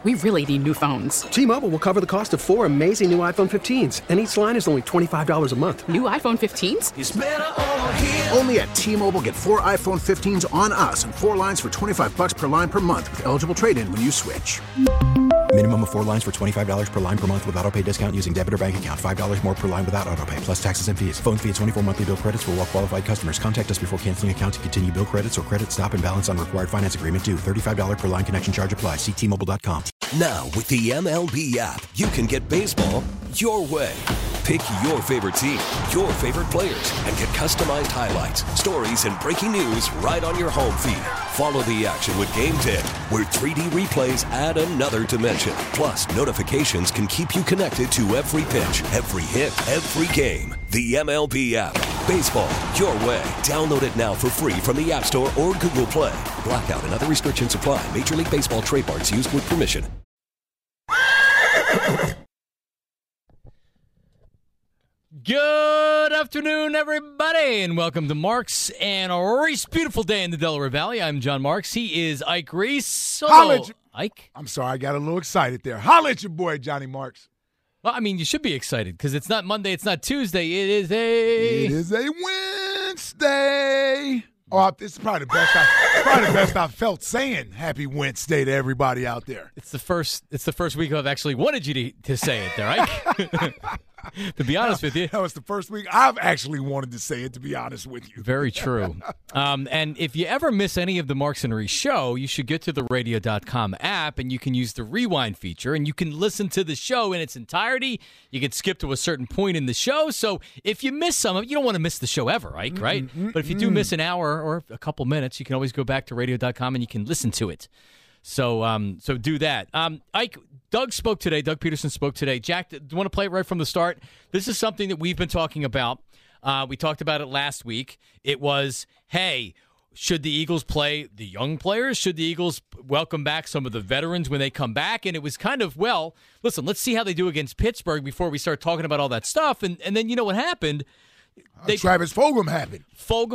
We really need new phones. T-Mobile will cover the cost of 4 amazing new iPhone 15s, and each line is only $25 a month. New iPhone 15s? It's better over here. Only at T-Mobile, get 4 iPhone 15s on us and 4 lines for $25 per line per month with eligible trade-in when you switch. Minimum of 4 lines for $25 per line per month with autopay discount using debit or bank account. $5 more per line without autopay, plus taxes and fees. Phone fee at 24 monthly bill credits for well-qualified customers. Contact us before canceling account to continue bill credits or credit stop and balance on required finance agreement due. $35 per line connection charge applies. See T-Mobile.com. Now, with the MLB app, you can get baseball your way. Pick your favorite team, your favorite players, and get customized highlights, stories, and breaking news right on your home feed. Follow the action with Game Day, where 3D replays add another dimension. Plus, notifications can keep you connected to every pitch, every hit, every game. The MLB app. Baseball your way. Download it now for free from the App Store or Google Play. Blackout and other restrictions apply. Major League Baseball trademarks used with permission. Good afternoon, everybody, and welcome to Marks and Reese. Beautiful day in the Delaware Valley. I'm John Marks. He is Ike Reese. Hello, Ike. I'm sorry, I got a little excited there. Holla at your boy, Johnny Marks. Well, I mean, you should be excited because it's not Monday, it's not Tuesday. It is a Wednesday. Oh, it's probably the best I've felt saying Happy Wednesday to everybody out there. It's the first week I've actually wanted you to say it there, Ike. To be honest with you. That was the first week I've actually wanted to say it, to be honest with you. Very true. And if you ever miss any of the Marks and Reese show, you should get to the radio.com app, and you can use the rewind feature, and you can listen to the show in its entirety. You can skip to a certain point in the show. So if you miss some of it, you don't want to miss the show ever, Ike, right? But if you do miss an hour or a couple minutes, you can always go back to radio.com, and you can listen to it. So do that. Ike, Doug Peterson spoke today. Jack, do you want to play it right from the start? This is something that we've been talking about. We talked about it last week. It was, hey, should the Eagles play the young players? Should the Eagles welcome back some of the veterans when they come back? And it was kind of, well, listen, let's see how they do against Pittsburgh before we start talking about all that stuff. And then you know what happened? Travis Fulgham happened.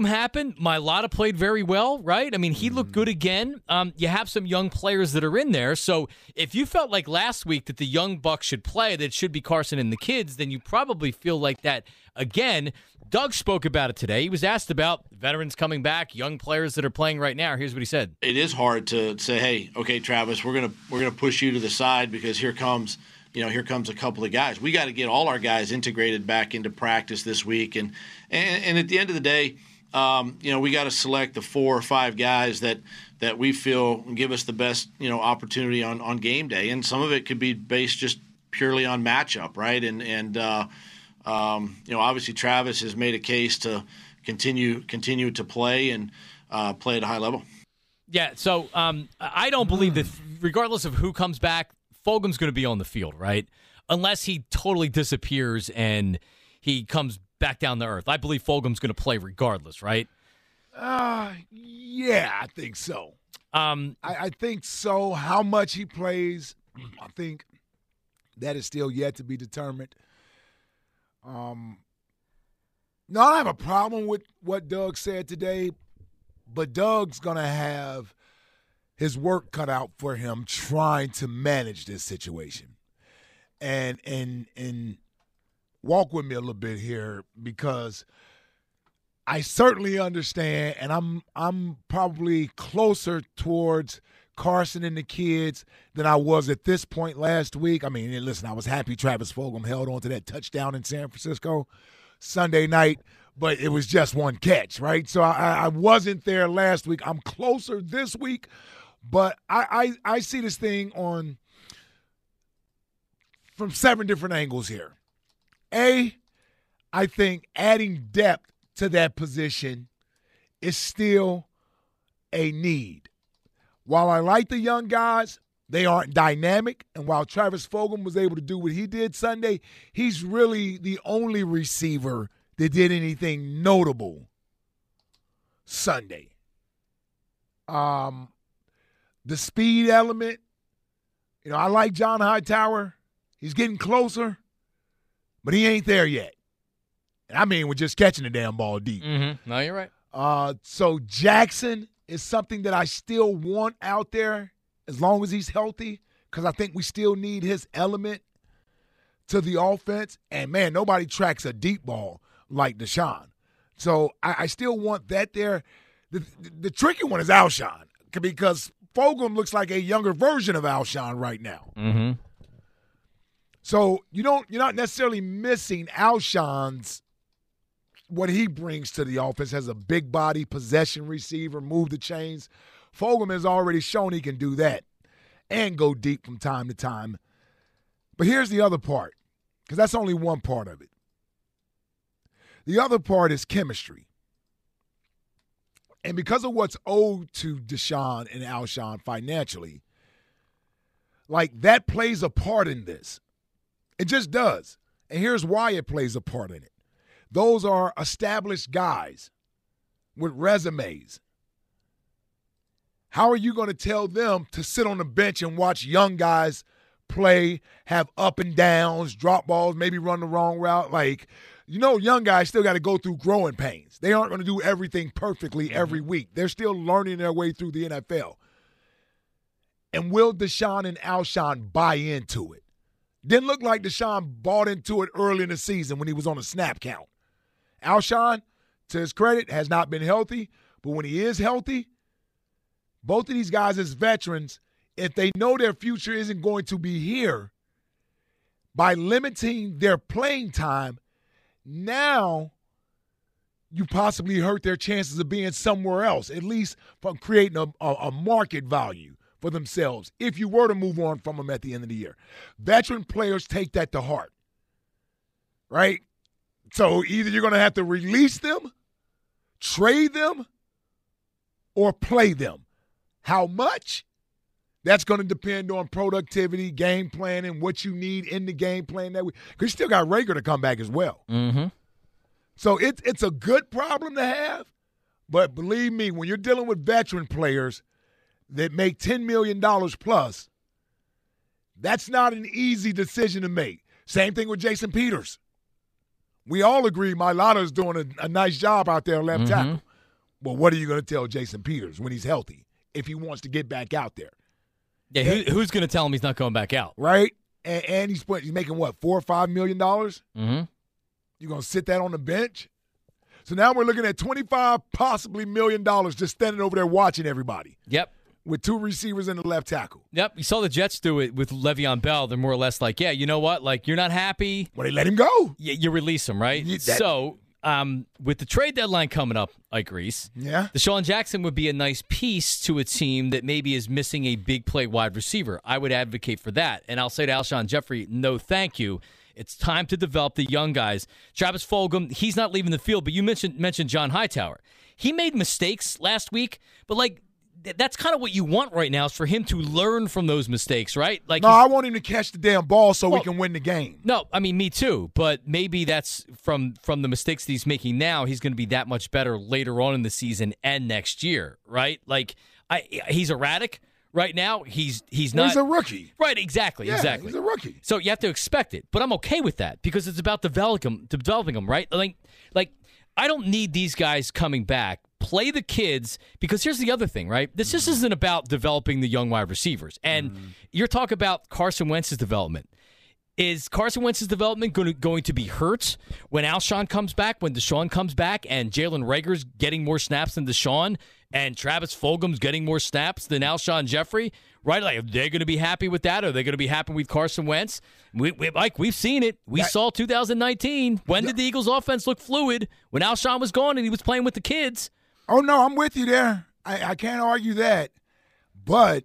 Mailata played very well, right? I mean, he looked good again. You have some young players that are in there. So if you felt like last week that the young bucks should play, that it should be Carson and the kids, then you probably feel like that again. Doug spoke about it today. He was asked about veterans coming back, young players that are playing right now. Here's what he said. It is hard to say, hey, okay, Travis, we're gonna push you to the side because here comes a couple of guys. We got to get all our guys integrated back into practice this week. And at the end of the day, we got to select the 4 or 5 guys that we feel give us the best, opportunity on game day. And some of it could be based just purely on matchup, right? And obviously Travis has made a case to continue to play and play at a high level. Yeah, so I don't believe that regardless of who comes back, Fulgham's going to be on the field, right? Unless he totally disappears and he comes back down to earth. I believe Fulgham's going to play regardless, right? Yeah, I think so. I think so. How much he plays, I think that is still yet to be determined. No, I don't have a problem with what Doug said today, but Doug's going to have his work cut out for him trying to manage this situation. And walk with me a little bit here, because I certainly understand, and I'm probably closer towards Carson and the kids than I was at this point last week. I mean, listen, I was happy Travis Fulgham held on to that touchdown in San Francisco Sunday night, but it was just one catch, right? So I wasn't there last week. I'm closer this week. But I see this thing from 7 different angles here. A, I think adding depth to that position is still a need. While I like the young guys, they aren't dynamic. And while Travis Fulgham was able to do what he did Sunday, he's really the only receiver that did anything notable Sunday. The speed element, I like John Hightower. He's getting closer, but he ain't there yet. And I mean, we're just catching the damn ball deep. Mm-hmm. No, you're right. So Jackson is something that I still want out there as long as he's healthy, because I think we still need his element to the offense. And, man, nobody tracks a deep ball like Deshaun. So I still want that there. The tricky one is Alshon, because Fulgham looks like a younger version of Alshon right now. Mm-hmm. So you're not necessarily missing Alshon's what he brings to the offense as a big body possession receiver, move the chains. Fulgham has already shown he can do that and go deep from time to time. But here's the other part, because that's only one part of it. The other part is chemistry. And because of what's owed to Deshaun and Alshon financially, like, that plays a part in this. It just does. And here's why it plays a part in it. Those are established guys with resumes. How are you going to tell them to sit on the bench and watch young guys play, have up and downs, drop balls, maybe run the wrong route? Like, young guys still got to go through growing pains. They aren't going to do everything perfectly every week. They're still learning their way through the NFL. And will Deshaun and Alshon buy into it? Didn't look like Deshaun bought into it early in the season when he was on a snap count. Alshon, to his credit, has not been healthy, but when he is healthy, both of these guys as veterans, if they know their future isn't going to be here, by limiting their playing time, now you possibly hurt their chances of being somewhere else, at least from creating a market value for themselves if you were to move on from them at the end of the year. Veteran players take that to heart, right? So either you're going to have to release them, trade them, or play them. How much? That's going to depend on productivity, game planning, what you need in the game plan that week. Because you still got Rager to come back as well. Mm-hmm. So it's a good problem to have, but believe me, when you're dealing with veteran players that make $10 million plus, that's not an easy decision to make. Same thing with Jason Peters. We all agree Mailata's doing a nice job out there left tackle. Well, what are you going to tell Jason Peters when he's healthy if he wants to get back out there? Yeah, who's going to tell him he's not going back out? Right? And he's making, what, $4 or $5 million? Mm-hmm. You're going to sit that on the bench? So now we're looking at $25 possibly $1 million just standing over there watching everybody. Yep. With two receivers and the left tackle. Yep. You saw the Jets do it with Le'Veon Bell. They're more or less like, yeah, you know what? Like, you're not happy. Well, they let him go. You release him, right? So, with the trade deadline coming up, Ike Reese, Deshaun Jackson would be a nice piece to a team that maybe is missing a big play wide receiver. I would advocate for that. And I'll say to Alshon Jeffrey, no thank you. It's time to develop the young guys. Travis Fulgham, he's not leaving the field, but you mentioned John Hightower. He made mistakes last week, but like, that's kind of what you want right now is for him to learn from those mistakes, right? Like, no, I want him to catch the damn ball so we can win the game. No, I mean, me too. But maybe that's from the mistakes that he's making now, he's going to be that much better later on in the season and next year, right? Like, he's erratic right now. He's not. He's a rookie. Right, exactly. He's a rookie. So you have to expect it. But I'm okay with that because it's about developing them, right? Like I don't need these guys coming back. Play the kids, because here's the other thing, right? This just isn't about developing the young wide receivers. And you're talking about Carson Wentz's development. Is Carson Wentz's development going to be hurt when Alshon comes back, when Deshaun comes back, and Jalen Reagor's getting more snaps than Deshaun, and Travis Fulgham's getting more snaps than Alshon Jeffrey? Right? Like, are they going to be happy with that? Are they going to be happy with Carson Wentz? Mike, we've seen it. We saw 2019. When did the Eagles' offense look fluid? When Alshon was gone and he was playing with the kids. Oh, no, I'm with you there. I can't argue that. But,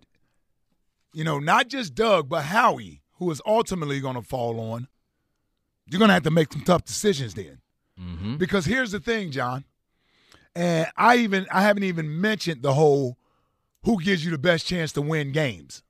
not just Doug, but Howie, who is ultimately going to fall on, you're going to have to make some tough decisions then. Mm-hmm. Because here's the thing, John, and I haven't even mentioned the whole who gives you the best chance to win games.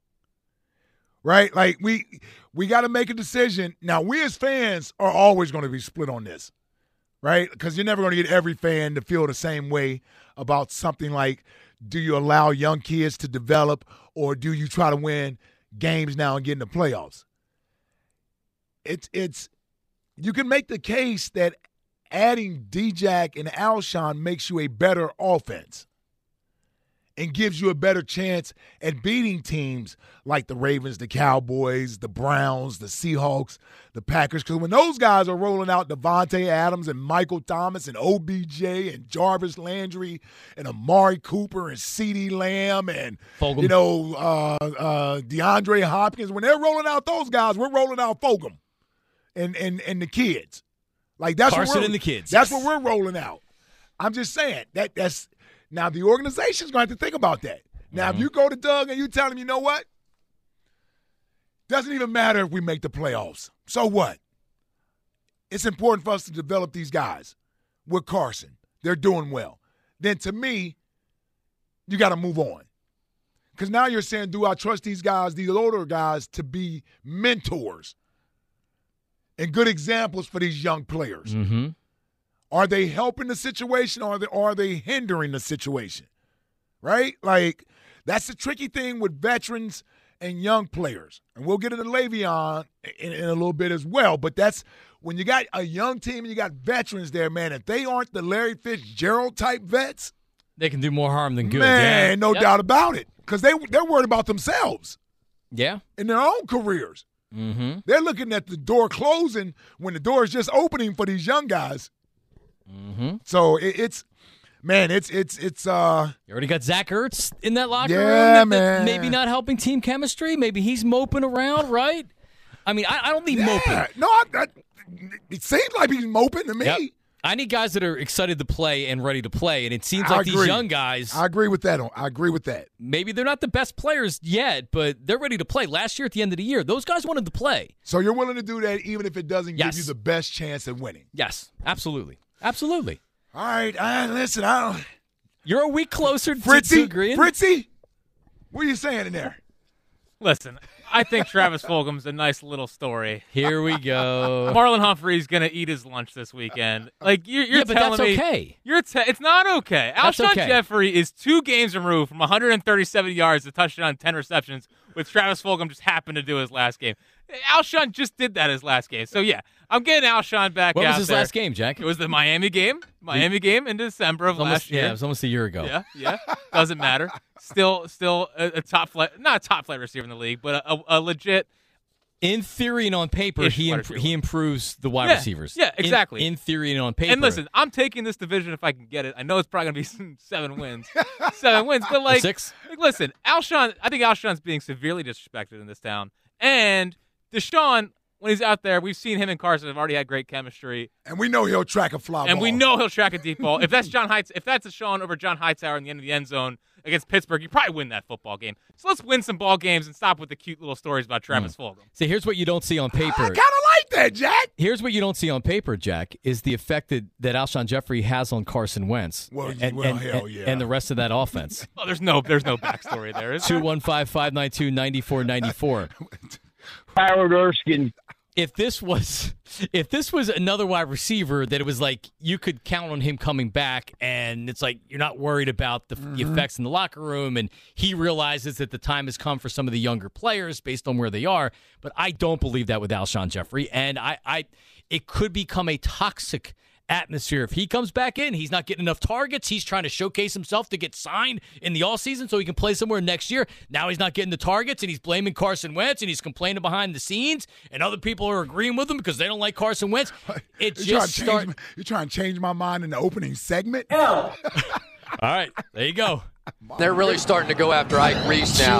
Right? Like, we got to make a decision. Now, we as fans are always going to be split on this. Right? Because you're never going to get every fan to feel the same way about something like, do you allow young kids to develop or do you try to win games now and get in the playoffs? It's you can make the case that adding D-Jack and Alshon makes you a better offense. and gives you a better chance at beating teams like the Ravens, the Cowboys, the Browns, the Seahawks, the Packers. Because when those guys are rolling out Devontae Adams and Michael Thomas and OBJ and Jarvis Landry and Amari Cooper and CeeDee Lamb and, Fulgham. DeAndre Hopkins, when they're rolling out those guys, we're rolling out Fulgham and the kids. Like that's Carson what and the kids. That's yes. what we're rolling out. I'm just saying that's now the organization's going to have to think about that. Now, if you go to Doug and you tell him, you know what? Doesn't even matter if we make the playoffs. So what? It's important for us to develop these guys with Carson. They're doing well. Then to me, you got to move on. Because now you're saying, do I trust these guys, these older guys, to be mentors and good examples for these young players? Mm-hmm. Are they helping the situation or are they hindering the situation? Right? Like, that's the tricky thing with veterans and young players. And we'll get into Le'Veon in a little bit as well. But that's when you got a young team and you got veterans there, man, if they aren't the Larry Fitzgerald type vets, they can do more harm than good. Man, yeah. no doubt about it. Because they're worried about themselves. Yeah. In their own careers. Mm-hmm. They're looking at the door closing when the door is just opening for these young guys. Mm-hmm. So it's you already got Zach Ertz in that locker room. Yeah, man. Maybe not helping team chemistry. Maybe he's moping around, right? I mean, I don't need moping. No, it seems like he's moping to me. Yep. I need guys that are excited to play and ready to play, and it seems like these young guys. I agree with that. I agree with that. Maybe they're not the best players yet, but they're ready to play. Last year at the end of the year, those guys wanted to play. So you're willing to do that even if it doesn't give you the best chance at winning? Yes, absolutely. Absolutely. All right, listen, you're a week closer Fritzy, to agreeing. Fritzy, what are you saying in there? Listen, I think Travis Fulgham's a nice little story. Here we go. Marlon Humphrey's going to eat his lunch this weekend. Like you're but telling that's me, okay. It's not okay. That's Alshon okay. Jeffrey is 2 games removed from 137 yards, a touchdown, 10 receptions, with Travis Fulgham just happened to do his last game. Alshon just did that his last game. So, yeah, I'm getting Alshon back out there. What was his last game, Jack? It was the Miami game. In December of last year. Yeah, it was almost a year ago. Yeah. Doesn't matter. Still a top flight, not a top flight receiver in the league, but a legit. In theory and on paper, he improves the wide receivers. Yeah, exactly. In theory and on paper. And listen, I'm taking this division if I can get it. I know it's probably going to be 7 wins. 7 wins, but like 6. Like, listen, I think Alshon's being severely disrespected in this town. And Deshaun, when he's out there, we've seen him and Carson have already had great chemistry. And we know he'll track a fly ball. And we know he'll track a deep ball. If that's Deshaun over John Hightower in the end of the end zone against Pittsburgh, you probably win that football game. So let's win some ball games and stop with the cute little stories about Travis Fulgham. See, here's what you don't see on paper. I kind of like that, Jack. Here's what you don't see on paper, Jack, is the effect that Alshon Jeffrey has on Carson Wentz. Well, hell yeah. And the rest of that offense. Well, there's no backstory there, is there? 215-592-9494. Howard Erskine. If this was another wide receiver, that it was like you could count on him coming back, and it's like you're not worried about the effects in the locker room, and he realizes that the time has come for some of the younger players based on where they are. But I don't believe that with Alshon Jeffrey, and it could become a toxic atmosphere. If he comes back in, he's not getting enough targets. He's trying to showcase himself to get signed in the offseason so he can play somewhere next year. Now he's not getting the targets, and he's blaming Carson Wentz, and he's complaining behind the scenes, and other people are agreeing with him because they don't like Carson Wentz. You're trying to change my mind in the opening segment? All right, there you go. They're really starting to go after Ike Reese now.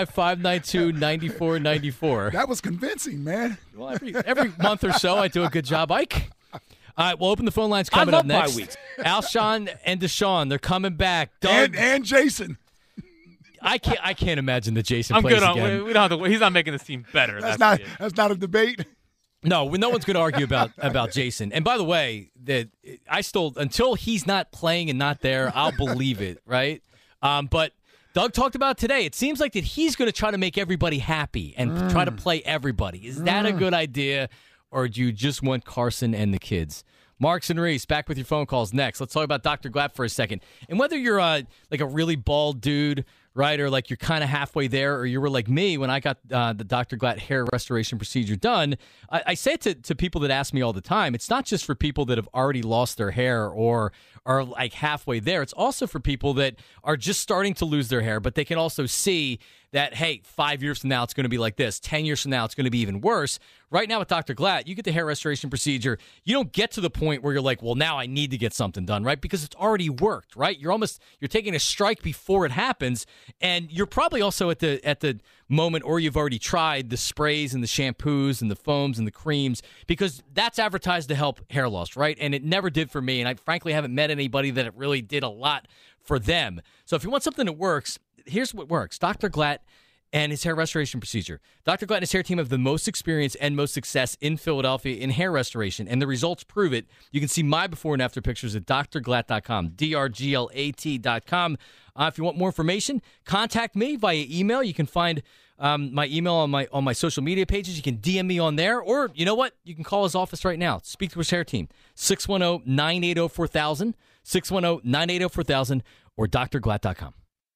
215-592-9494. That was convincing, man. Well, every month or so I do a good job, Ike. All right, we'll open the phone lines coming up next. Bye weeks. Alshon and Deshaun, they're coming back. Doug, and Jason. I can't imagine that Jason I'm plays good on. again. We don't have to. He's not making this team better. That's not a debate. No one's going to argue about Jason. And by the way, that I still, until he's not playing and not there, I'll believe it, right? But Doug talked about today. It seems like that he's going to try to make everybody happy and try to play everybody. Is that a good idea? Or do you just want Carson and the kids? Marks and Reese, back with your phone calls next. Let's talk about Dr. Glapp for a second. And whether you're like a really bald dude right? Or like you're kind of halfway there, or you were like me when I got the Dr. Glatt hair restoration procedure done. I say it to people that ask me all the time. It's not just for people that have already lost their hair or are like halfway there. It's also for people that are just starting to lose their hair, but they can also see that, hey, 5 years from now, it's going to be like this. 10 years from now, it's going to be even worse. Right now with Dr. Glatt, you get the hair restoration procedure. You don't get to the point where you're like, well, now I need to get something done, right? Because it's already worked, right? You're taking a strike before it happens. And you're probably also at the moment, or you've already tried the sprays and the shampoos and the foams and the creams, because that's advertised to help hair loss, right? And it never did for me. And I frankly haven't met anybody that it really did a lot for them. So if you want something that works, here's what works. Dr. Glatt and his hair restoration procedure. Dr. Glatt and his hair team have the most experience and most success in Philadelphia in hair restoration, and the results prove it. You can see my before and after pictures at drglatt.com, drglat.com. If you want more information, contact me via email. You can find my email on my social media pages. You can DM me on there, or you know what? You can call his office right now. Speak to his hair team, 610-980-4000, 610-980-4000, or drglatt.com.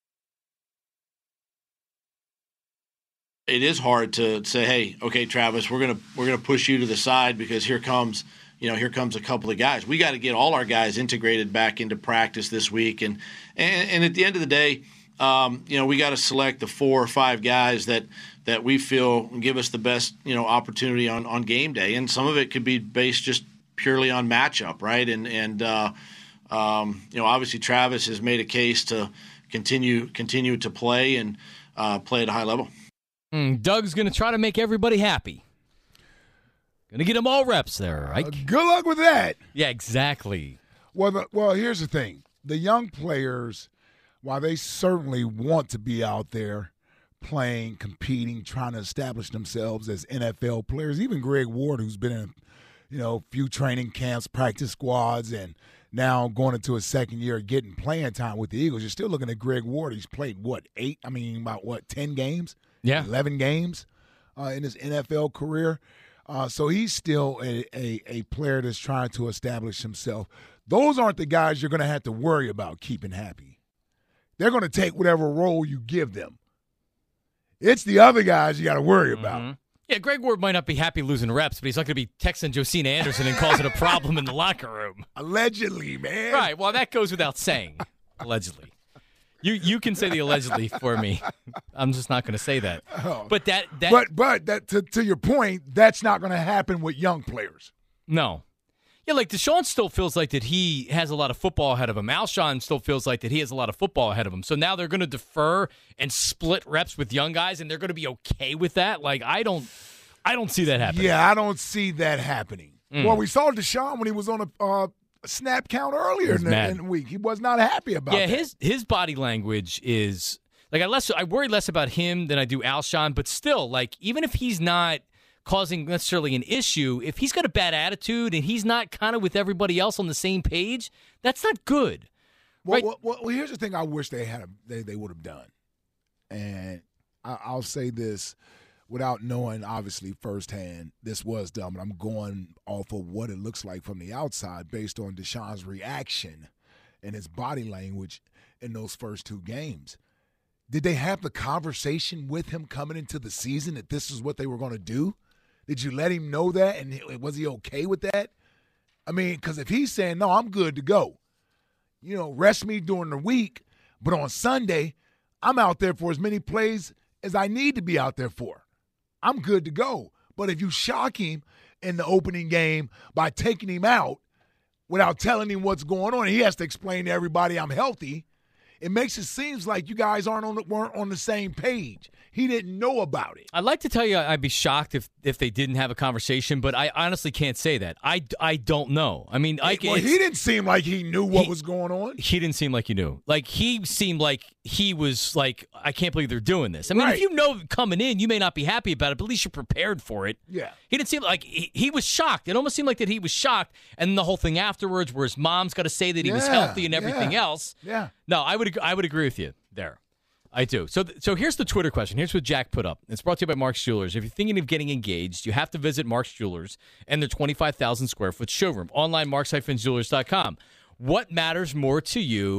It is hard to say, hey, okay, Travis, we're gonna push you to the side because here comes a couple of guys. We got to get all our guys integrated back into practice this week, and at the end of the day, we got to select the 4 or 5 guys that we feel give us the best opportunity on game day, and some of it could be based just purely on matchup, right? And obviously Travis has made a case to continue to play and play at a high level. Doug's going to try to make everybody happy. Going to get them all reps there, right? Good luck with that. Yeah, exactly. Well, here's the thing. The young players, while they certainly want to be out there playing, competing, trying to establish themselves as NFL players, even Greg Ward, who's been in a few training camps, practice squads, and now going into his second year getting playing time with the Eagles, you're still looking at Greg Ward. He's played, 10 games? Yeah. 11 games in his NFL career. So he's still a player that's trying to establish himself. Those aren't the guys you're going to have to worry about keeping happy. They're going to take whatever role you give them. It's the other guys you got to worry about. Yeah, Greg Ward might not be happy losing reps, but he's not going to be texting Josina Anderson and causing a problem in the locker room. Allegedly, man. Right. Well, that goes without saying. Allegedly. You can say the allegedly for me. I'm just not going to say that. But to your point, that's not going to happen with young players. No. Yeah, like Deshaun still feels like that he has a lot of football ahead of him. Alshon still feels like that he has a lot of football ahead of him. So now they're going to defer and split reps with young guys, and they're going to be okay with that. Like I don't see that happening. Yeah, I don't see that happening. Well, we saw Deshaun when he was on a snap count earlier in the week. He was not happy about that. Yeah, his body language is like I worry less about him than I do Alshon, but still, like even if he's not causing necessarily an issue, if he's got a bad attitude and he's not kind of with everybody else on the same page, that's not good. Right? Well, here's the thing I wish they would have done. And I'll say this without knowing, obviously, firsthand, this was done, but I'm going off of what it looks like from the outside based on Deshaun's reaction and his body language in those first 2 games. Did they have the conversation with him coming into the season that this is what they were going to do? Did you let him know that, and was he okay with that? I mean, because if he's saying, no, I'm good to go, rest me during the week, but on Sunday, I'm out there for as many plays as I need to be out there for. I'm good to go. But if you shock him in the opening game by taking him out without telling him what's going on, and he has to explain to everybody I'm healthy, it makes it seem like you guys weren't on the same page. He didn't know about it. I'd like to tell you I'd be shocked if they didn't have a conversation, but I honestly can't say that. I don't know. I mean, he didn't seem like he knew what was going on. He didn't seem like he knew. Like, he seemed like he was like, I can't believe they're doing this. I mean, Right. if you know coming in, you may not be happy about it, but at least you're prepared for it. Yeah. He didn't seem like he was shocked. It almost seemed like that he was shocked, and then the whole thing afterwards where his mom's got to say that he was healthy and everything else. Yeah. No, I would agree with you there. I do. So here's the Twitter question. Here's what Jack put up. It's brought to you by Mark's Jewelers. If you're thinking of getting engaged, you have to visit Mark's Jewelers and their 25,000 square foot showroom. Online, marks-jewelers.com. What matters more to you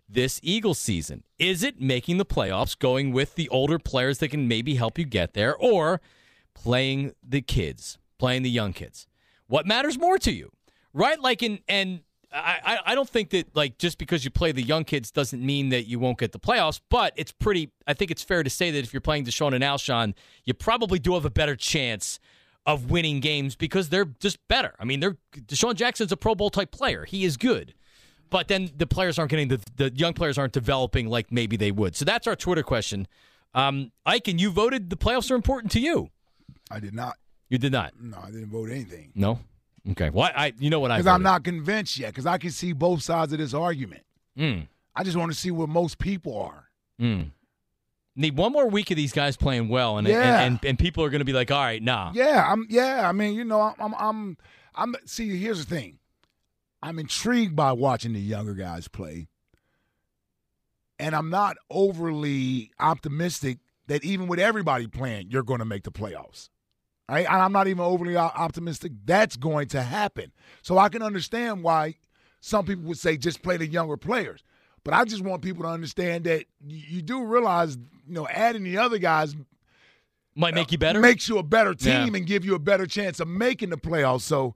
this Eagles season? Is it making the playoffs, going with the older players that can maybe help you get there, or playing the kids, playing the young kids? What matters more to you, right? Like, I don't think that, like, just because you play the young kids doesn't mean that you won't get the playoffs, but I think it's fair to say that if you're playing Deshaun and Alshon, you probably do have a better chance of winning games because they're just better. I mean, Deshaun Jackson's a Pro Bowl type player. He is good. But then the players aren't getting the young players aren't developing like maybe they would. So that's our Twitter question. Ike, and you voted the playoffs are important to you. I did not. You did not? No, I didn't vote anything. No? Okay. Well, you know what I voted? Because I'm not convinced yet, because I can see both sides of this argument. I just want to see where most people are. Need one more week of these guys playing well, and people are going to be like, all right, nah. I mean, you know, I'm. See, here's the thing. I'm intrigued by watching the younger guys play, and I'm not overly optimistic that even with everybody playing, you're going to make the playoffs. Right? I'm not even overly optimistic that's going to happen. So I can understand why some people would say just play the younger players. But I just want people to understand that you do realize, you know, adding the other guys might make you better. Makes you a better team and give you a better chance of making the playoffs. So,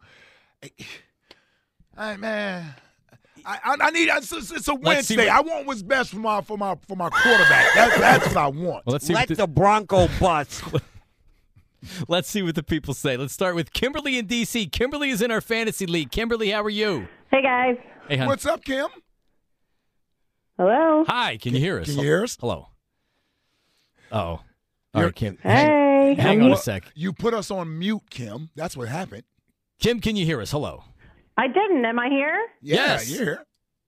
I need it's a Wednesday. I want what's best for my quarterback. That's what I want. Well, let the Bronco bust. Let's see what the people say. Let's start with Kimberly in D.C. Kimberly is in our fantasy league. Kimberly, how are you? Hey, guys. Hey, hon. What's up, Kim? Hello. Hi. Can you hear us? Can you hear us? Hello. Uh-oh. All right, Kim. Hey. Hang on a sec. You put us on mute, Kim. That's what happened. Kim, can you hear us? Hello. I didn't. Am I here? Yeah, yes. You're here.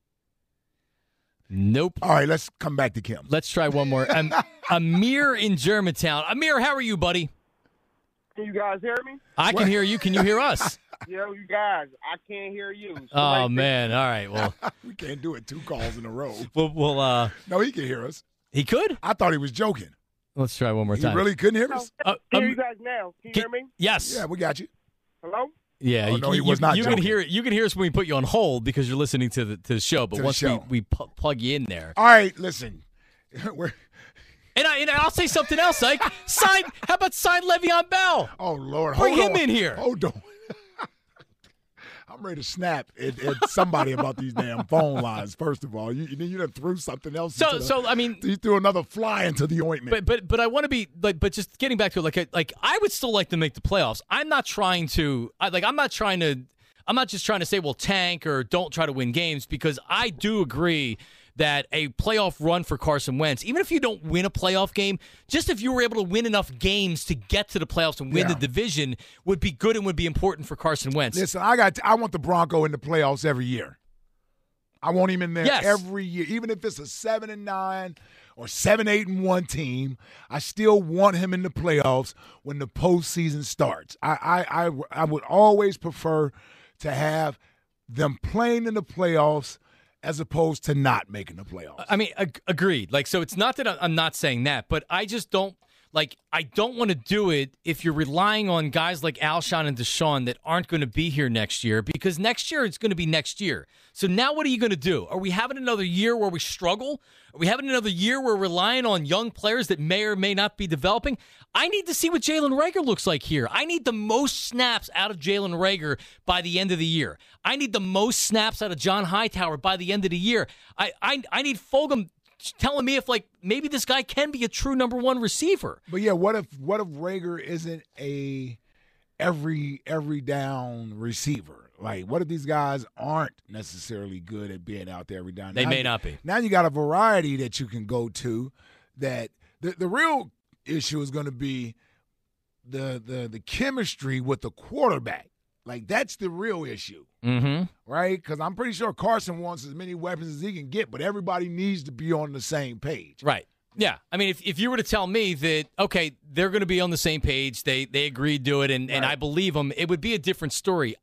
Nope. All right, let's come back to Kim. Let's try one more. Amir in Germantown. Amir, how are you, buddy? Can you guys hear me? I can hear you. Can you hear us? Yeah, you guys. I can't hear you. Oh, man. All right. Well, we can't do it 2 calls in a row. Well, no, he can hear us. He could? I thought he was joking. Let's try one more time. He really couldn't hear us? Can you guys now? Can you hear me? Yes. Yeah, we got you. Hello? Yeah, he was not you joking. You can hear us when we put you on hold because you're listening to the show. But once we plug you in there, all right. Listen, and I'll say something else. Like how about sign Le'Veon Bell? Oh Lord, bring him in here. Hold on. I'm ready to snap at somebody about these damn phone lines. First of all, you done threw something else. So I mean, you threw another fly into the ointment. But I want to be like, but just getting back to it, like I would still like to make the playoffs. I'm not just trying to say, well, tank or don't try to win games, because I do agree that a playoff run for Carson Wentz, even if you don't win a playoff game, just if you were able to win enough games to get to the playoffs and win the division would be good and would be important for Carson Wentz. Listen, I want the Bronco in the playoffs every year. I want him in there every year, even if it's a 7-9 or 7-8-1 team. I still want him in the playoffs when the postseason starts. I would always prefer to have them playing in the playoffs as opposed to not making the playoffs. I mean, agreed. Like, so it's not that I'm not saying that, but I just don't I don't want to do it if you're relying on guys like Alshon and Deshaun that aren't going to be here next year, because next year it's going to be next year. So now what are you going to do? Are we having another year where we struggle? Are we having another year where we're relying on young players that may or may not be developing? I need to see what Jalen Reagor looks like here. I need the most snaps out of Jalen Reagor by the end of the year. I need the most snaps out of John Hightower by the end of the year. I need Fulgham telling me if maybe this guy can be a true number one receiver. But yeah, what if Reagor isn't a every down receiver? Like, what if these guys aren't necessarily good at being out there every down? They may not be. Now you got a variety that you can go to. That the real issue is going to be the chemistry with the quarterback. Like, that's the real issue, right? Because I'm pretty sure Carson wants as many weapons as he can get, but everybody needs to be on the same page. Right. Yeah. I mean, if you were to tell me that, okay, they're going to be on the same page, they agreed to it, and I believe them, it would be a different story.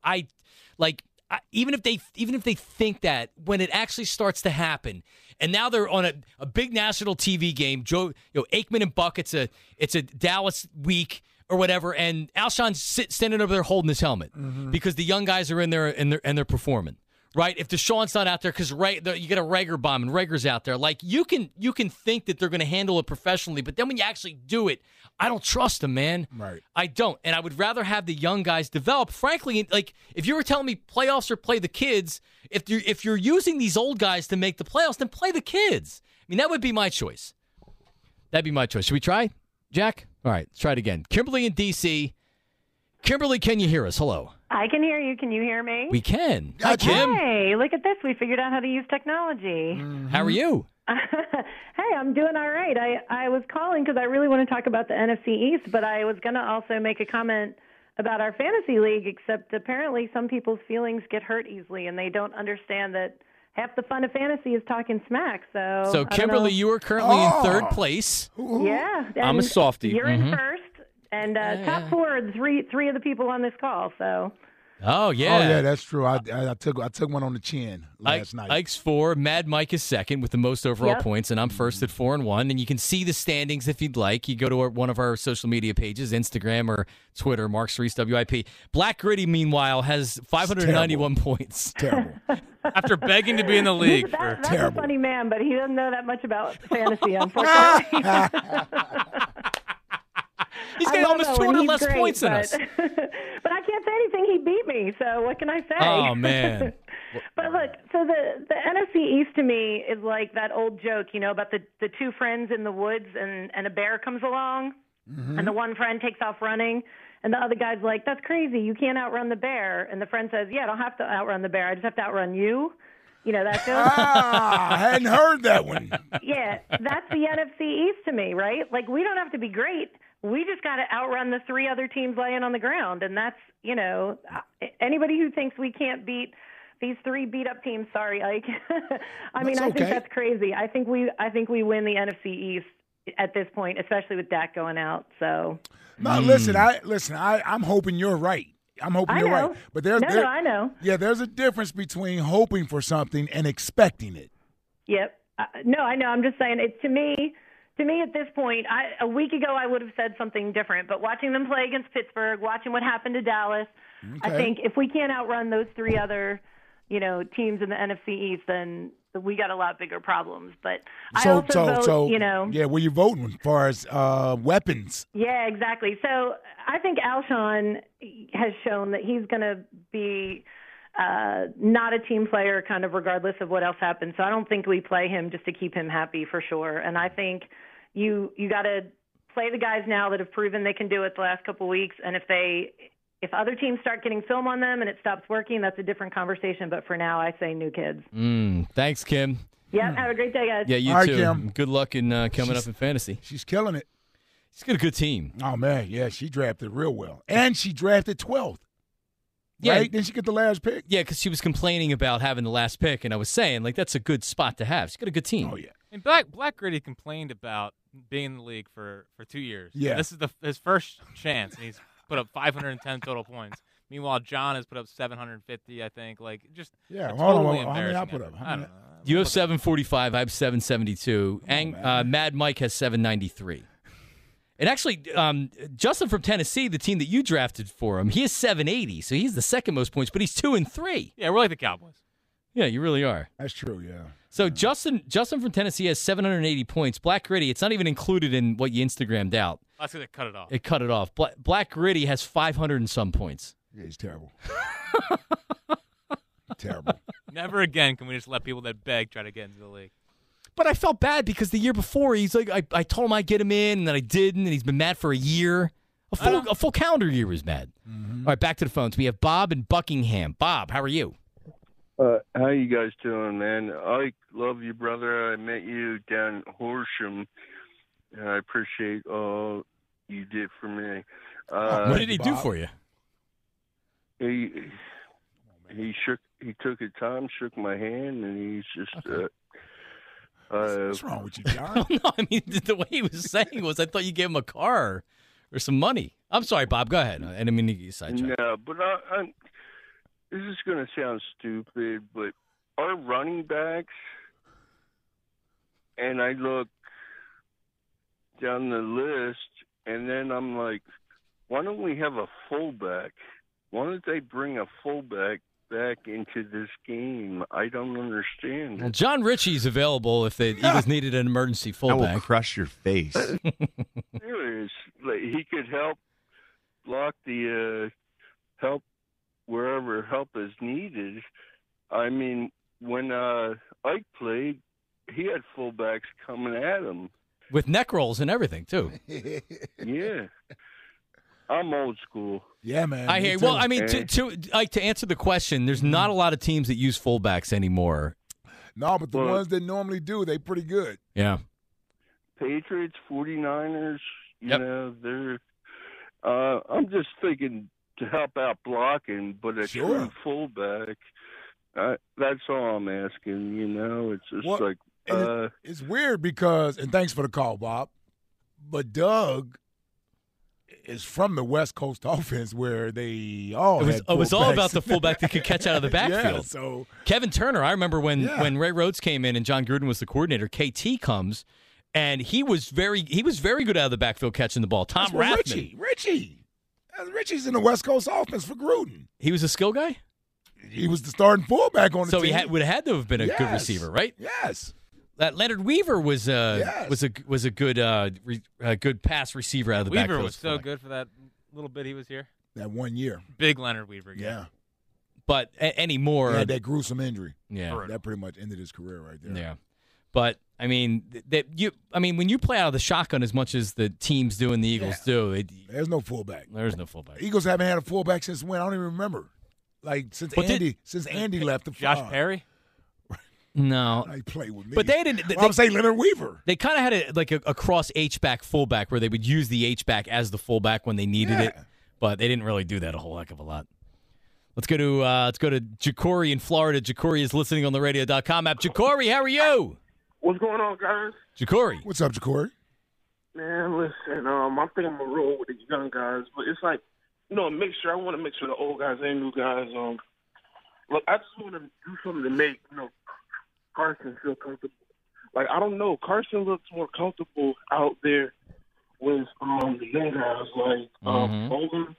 Even if they think that, when it actually starts to happen, and now they're on a big national TV game, Aikman and Buck, it's a Dallas week or whatever, and Alshon's standing over there holding his helmet because the young guys are in there and they're performing, right? If Deshaun's not out there because you get a Rager bomb and Rager's out there, like you can think that they're going to handle it professionally, but then when you actually do it, I don't trust them, man. Right. I don't, and I would rather have the young guys develop. Frankly, like if you were telling me playoffs or play the kids, if you're using these old guys to make the playoffs, then play the kids. I mean, that would be my choice. That'd be my choice. Should we try, Jack? All right, let's try it again. Kimberly in D.C. Kimberly, can you hear us? Hello. I can hear you. Can you hear me? We can. Hi, Kim. Hey, look at this. We figured out how to use technology. How are you? Hey, I'm doing all right. I was calling because I really want to talk about the NFC East, but I was going to also make a comment about our fantasy league, except apparently some people's feelings get hurt easily, and they don't understand that half the fun of fantasy is talking smack. So Kimberly, you are currently in third place. Yeah. I'm a softie. You're in first. And top four are three of the people on this call. So. Oh yeah. Oh yeah, that's true. I took one on the chin last night. Ike's 4, Mad Mike is second with the most overall points, and I'm first at 4-1. And you can see the standings if you'd like. You go to one of our social media pages, Instagram or Twitter, Mark Cerise WIP. Black Gritty, meanwhile, has 591 points. Terrible. After begging to be in the league. That's a funny man, but he doesn't know that much about fantasy, unfortunately. He's getting almost 200 less points than us. But I can't say anything. He beat me, so what can I say? Oh, man. But look, so the NFC East to me is like that old joke, about the two friends in the woods and a bear comes along, and the one friend takes off running, and the other guy's like, that's crazy. You can't outrun the bear. And the friend says, yeah, I don't have to outrun the bear. I just have to outrun you. You know that joke? I hadn't heard that one. Yeah, that's the NFC East to me, right? Like, we don't have to be great. We just got to outrun the three other teams laying on the ground. And that's, anybody who thinks we can't beat these three beat-up teams, sorry, Ike. I think that's crazy. I think we win the NFC East at this point, especially with Dak going out. So. No, listen, I'm hoping you're right. I'm hoping you're right. But I know. Yeah, there's a difference between hoping for something and expecting it. Yep. No, I know. I'm just saying to me at this point, a week ago I would have said something different. But watching them play against Pittsburgh, watching what happened to Dallas, I think if we can't outrun those three other, teams in the NFC East, then we got a lot bigger problems. But I also vote. Yeah, where you voting as far as weapons? Yeah, exactly. So I think Alshon has shown that he's going to be not a team player, kind of regardless of what else happens. So I don't think we play him just to keep him happy for sure. And I think you got to play the guys now that have proven they can do it the last couple of weeks. And if other teams start getting film on them and it stops working, that's a different conversation. But for now, I say new kids. Thanks, Kim. Yeah, have a great day, guys. Yeah, you All too. right, Kim. Good luck in coming up in fantasy. She's killing it. She's got a good team. Oh, man, yeah, she drafted real well. And she drafted 12th. Yeah. Right? Didn't she get the last pick? Yeah, because she was complaining about having the last pick, and I was saying, that's a good spot to have. She's got a good team. Oh, yeah. And Black Gritty complained about being in the league for 2 years. Yeah. This is his first chance, and he's put up 510 total points. Meanwhile, John has put up 750, I think. Hold on. How many I put up? I don't know. You have 745. I have 772. And Mad Mike has 793. And actually, Justin from Tennessee, the team that you drafted for him, he has 780. So he's the second most points, but he's 2-3. Yeah, we're like the Cowboys. Yeah, you really are. That's true, yeah. So Justin from Tennessee has 780 points. Black Gritty, it's not even included in what you Instagrammed out. That's because they cut it off. It cut it off. Black Gritty has 500 and some points. Yeah, he's terrible. Terrible. Never again can we just let people that beg try to get into the league. But I felt bad because the year before, he's like, I told him I'd get him in, and then I didn't, and he's been mad for a year. A full calendar year was mad. Mm-hmm. All right, back to the phones. We have Bob in Buckingham. Bob, how are you? How you guys doing, man? I love you, brother. I met you down in Horsham, and I appreciate all you did for me. What did he do for you? He took his time, shook my hand, and he's just. Okay. What's wrong with you, John? No, I mean the way he was saying was, I thought you gave him a car or some money. I'm sorry, Bob. Go ahead. I didn't mean to get you sidetracked. No, but this is going to sound stupid, but our running backs, and I look down the list, and then I'm like, why don't we have a fullback? Why don't they bring a fullback back into this game. I don't understand it. Well, John Ritchie's available if the Eagles needed an emergency fullback. I will crush your face. Serious. Like, he could help block the help wherever help is needed. I mean, when Ike played, he had fullbacks coming at him. With neck rolls and everything, too. Yeah. I'm old school. Yeah, man. I hear. Well, I mean, to answer the question, there's not a lot of teams that use fullbacks anymore. No, but the ones that normally do, they pretty good. Yeah. Patriots, 49ers, you know, they're I'm just thinking to help out blocking, but a true fullback, that's all I'm asking, you know. It's just like it's weird because, and thanks for the call, Bob, but Doug is from the West Coast offense where they all it was all about the fullback that could catch out of the backfield. Yeah, so Kevin Turner, I remember when Ray Rhodes came in and John Gruden was the coordinator, KT comes and he was very good out of the backfield catching the ball. Tom Rathman. Richie's in the West Coast offense for Gruden. He was a skill guy? He was the starting fullback on the team. So he would have had to have been a good receiver, right? Yes. That Leonard Weaver was a good pass receiver out of the backfield. Weaver was so good for that little bit he was here. That 1 year. Big Leonard Weaver. Yeah. But anymore. He had that gruesome injury. Yeah. That pretty much ended his career right there. Yeah. But I mean, when you play out of the shotgun as much as the teams do and the Eagles do, there's no fullback. There's no fullback. Eagles haven't had a fullback since when? I don't even remember. Like since Andy left the Josh Perry. No, he played with me. But they didn't. I'm saying Leonard Weaver. They kind of had a cross H-back fullback where they would use the H-back as the fullback when they needed it, but they didn't really do that a whole heck of a lot. Let's go to Jacory in Florida. Jacory is listening on the radio.com app. Jacory, how are you? What's going on, guys? Jacory. What's up, Jacory? Man, listen, I think I'm gonna roll with the young guys, but it's like, I want to make sure the old guys and new guys, look, I just want to do something to make, Carson feel comfortable. Like, I don't know, Carson looks more comfortable out there with the young guys, like Hogan,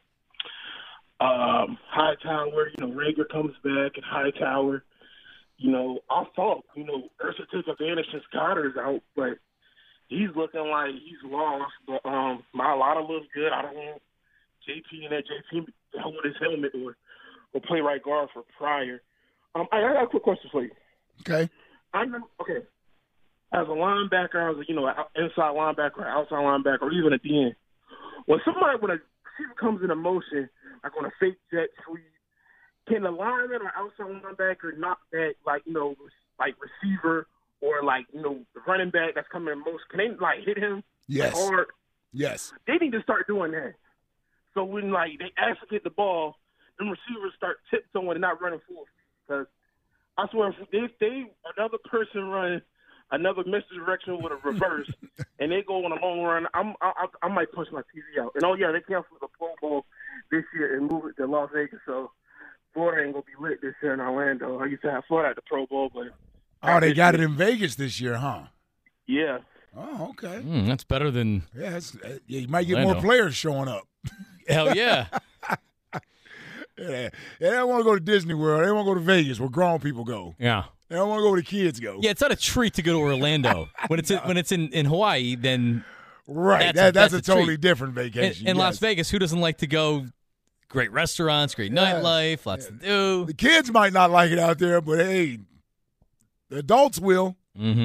Hightower, Rager comes back, and Hightower. I thought, Ursa took advantage since Goddard's out, but he's looking like he's lost. But Mailata looks good. I don't know JP and that JP hold his helmet or play right guard for Pryor. I got a quick question for you. Okay. Okay. As a linebacker, as a, inside linebacker, outside linebacker, or even at the end, when a receiver comes into motion, like on a fake jet sweep, can the lineman or outside linebacker knock that, like receiver or the running back that's coming in motion? Can they hit him? Yes. Hard? Yes. They need to start doing that. So when they actually get the ball, them receivers start tiptoeing and not running full speed. Because I swear, if they another person running another misdirection with a reverse, and they go on a long run, I might push my TV out. And they canceled the Pro Bowl this year and move it to Las Vegas. So Florida ain't gonna be lit this year in Orlando. I used to have Florida at the Pro Bowl, but they got it in Vegas this year, huh? Yeah. Oh, okay. That's better than you might get more players showing up. Hell yeah. They don't want to go to Disney World. They want to go to Vegas where grown people go. Yeah. They don't want to go where the kids go. Yeah, it's not a treat to go to Orlando. when it's in Hawaii, then right. That's a totally different vacation. In Las Vegas, who doesn't like to go? Great restaurants, great nightlife, lots to do. The kids might not like it out there, but hey, the adults will.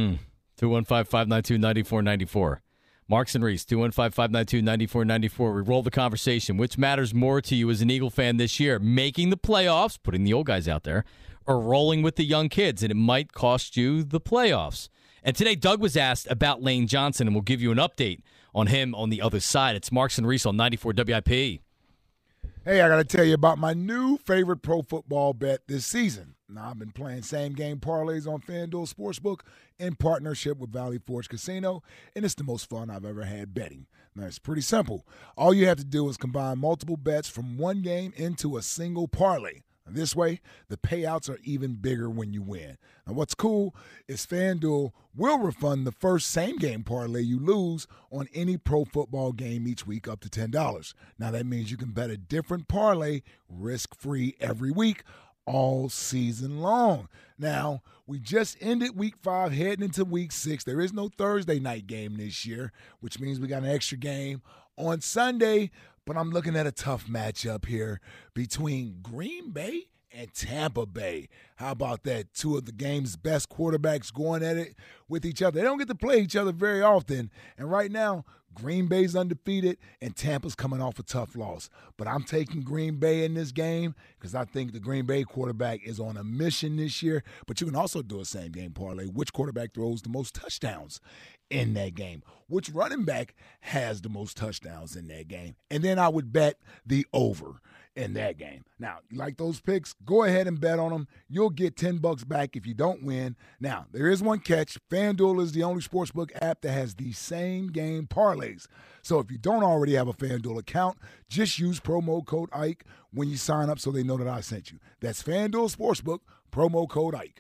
215-592-9494. Marks and Reese, 215-592-9494. We roll the conversation. Which matters more to you as an Eagle fan this year? Making the playoffs, putting the old guys out there, or rolling with the young kids? And it might cost you the playoffs. And today, Doug was asked about Lane Johnson, and we'll give you an update on him on the other side. It's Marks and Reese on 94 WIP. Hey, I got to tell you about my new favorite pro football bet this season. Now, I've been playing same-game parlays on FanDuel Sportsbook in partnership with Valley Forge Casino, and it's the most fun I've ever had betting. Now, it's pretty simple. All you have to do is combine multiple bets from one game into a single parlay. This way, the payouts are even bigger when you win. Now, what's cool is FanDuel will refund the first same-game parlay you lose on any pro football game each week up to $10. Now, that means you can bet a different parlay risk-free every week, all season long. Now, we just ended Week 5, heading into Week 6. There is no Thursday night game this year, which means we got an extra game on Sunday. But I'm looking at a tough matchup here between Green Bay and Tampa Bay. How about that? Two of the game's best quarterbacks going at it with each other. They don't get to play each other very often. And right now, Green Bay's undefeated and Tampa's coming off a tough loss. But I'm taking Green Bay in this game because I think the Green Bay quarterback is on a mission this year. But you can also do a same game parlay. Which quarterback throws the most touchdowns in that game? Which running back has the most touchdowns in that game? And then I would bet the over in that game. Now, you like those picks? Go ahead and bet on them. You'll get $10 back if you don't win. Now, there is one catch. FanDuel is the only sportsbook app that has the same game parlays. So if you don't already have a FanDuel account, just use promo code Ike when you sign up so they know that I sent you. That's FanDuel Sportsbook, promo code Ike.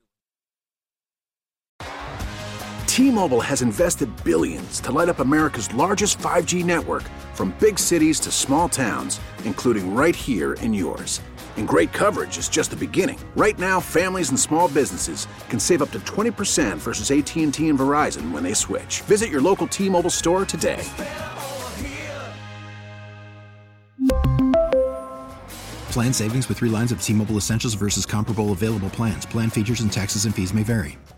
T-Mobile has invested billions to light up America's largest 5G network, from big cities to small towns, including right here in yours. And great coverage is just the beginning. Right now, families and small businesses can save up to 20% versus AT&T and Verizon when they switch. Visit your local T-Mobile store today. Plan savings with 3 lines of T-Mobile Essentials versus comparable available plans. Plan features and taxes and fees may vary.